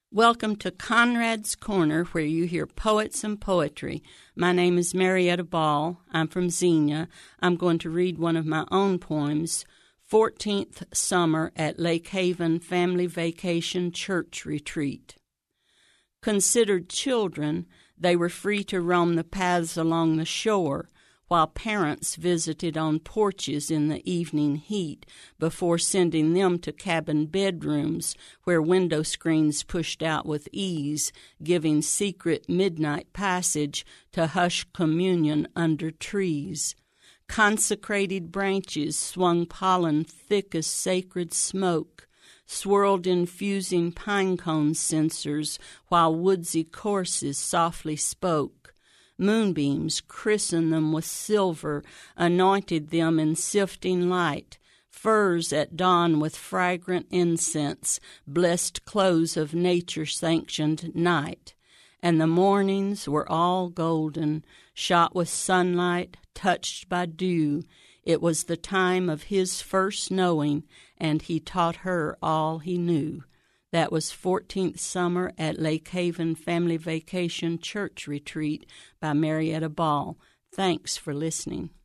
Welcome to Conrad's Corner, where you hear poets and poetry. My name is Marietta Ball. I'm from Xenia. I'm going to read one of my own poems, 14th Summer at Lake Haven Family Vacation Church Retreat. Considered children, they were free to roam the paths along the shore, while parents visited on porches in the evening heat before sending them to cabin bedrooms where window screens pushed out with ease, giving secret midnight passage to hushed communion under trees. Consecrated branches swung pollen thick as sacred smoke, swirled infusing pine cone censers while woodsy courses softly spoke. Moonbeams christened them with silver, anointed them in sifting light. Firs at dawn with fragrant incense, blessed close of nature-sanctioned night. And the mornings were all golden, shot with sunlight, touched by dew. It was the time of his first knowing, and he taught her all he knew. That was 14th Summer at Lake Haven Family Vacation Church Retreat by Marietta Ball. Thanks for listening.